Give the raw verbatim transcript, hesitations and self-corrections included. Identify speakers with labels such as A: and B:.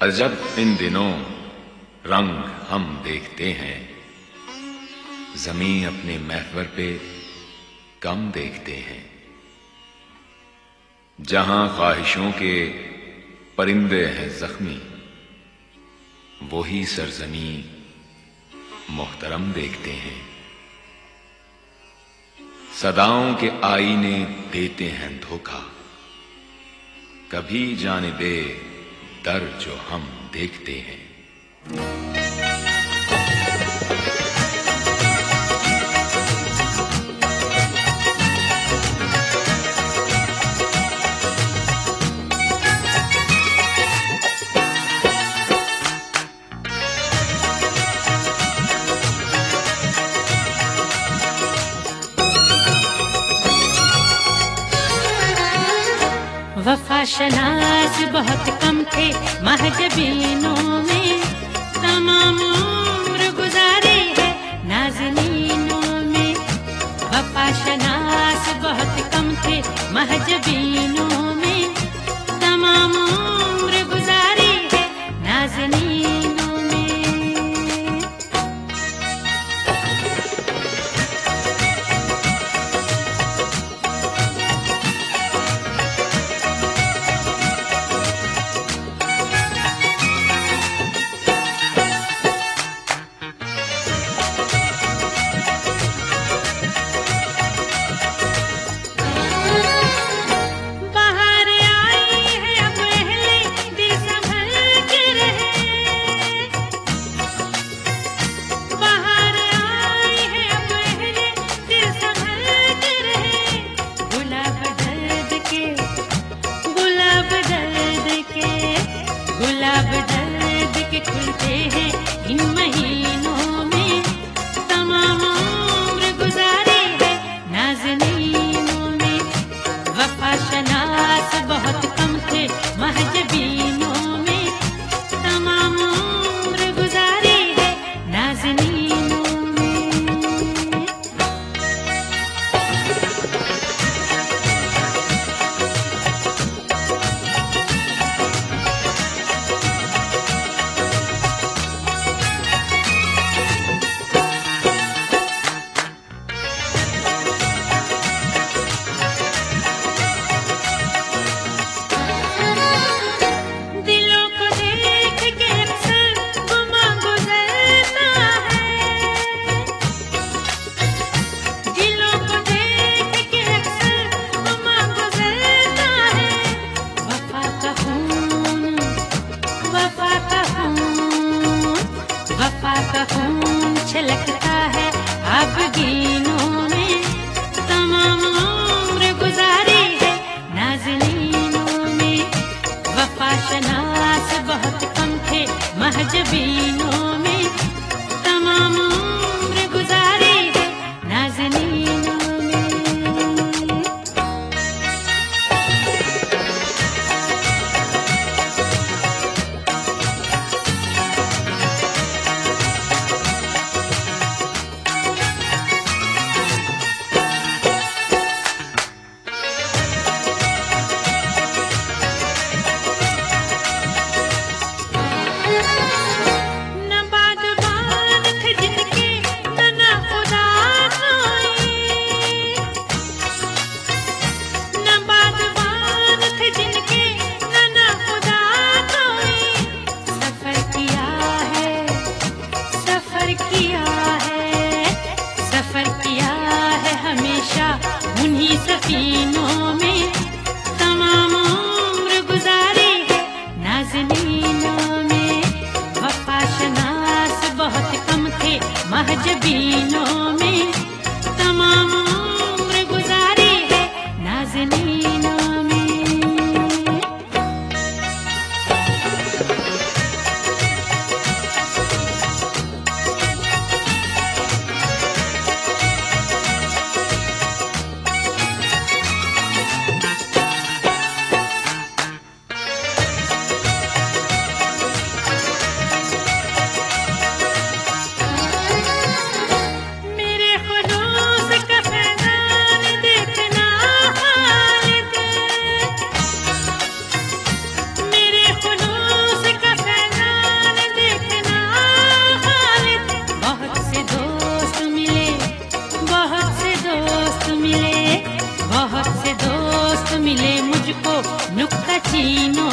A: अजब इन दिनों रंग हम देखते हैं, ज़मीं अपने महवर पे कम देखते हैं। जहां ख्वाहिशों के परिंदे हैं जख्मी, वही सरजमी मोहतरम देखते हैं। सदाओं के आईने देते हैं धोखा, कभी जाने दे दर जो हम देखते हैं।
B: वफा शनास बहुत कम थे महजबीनों में, तमाम उम्र गुजारे है नाज़नीनों में। वफा शनास बहुत कम थे महजबीनों में, तमाम उम्र गुजारे है नाज़नीनों में। गुलाब दर्द के खुलते हैं इन महीनों में, तमाम उम्र गुजारे है नाज़नीनों में। वफा शनास बहुत कम थे महजबीनों में, तमाम उम्र गुजारे है नाज़नीनों में। महीनों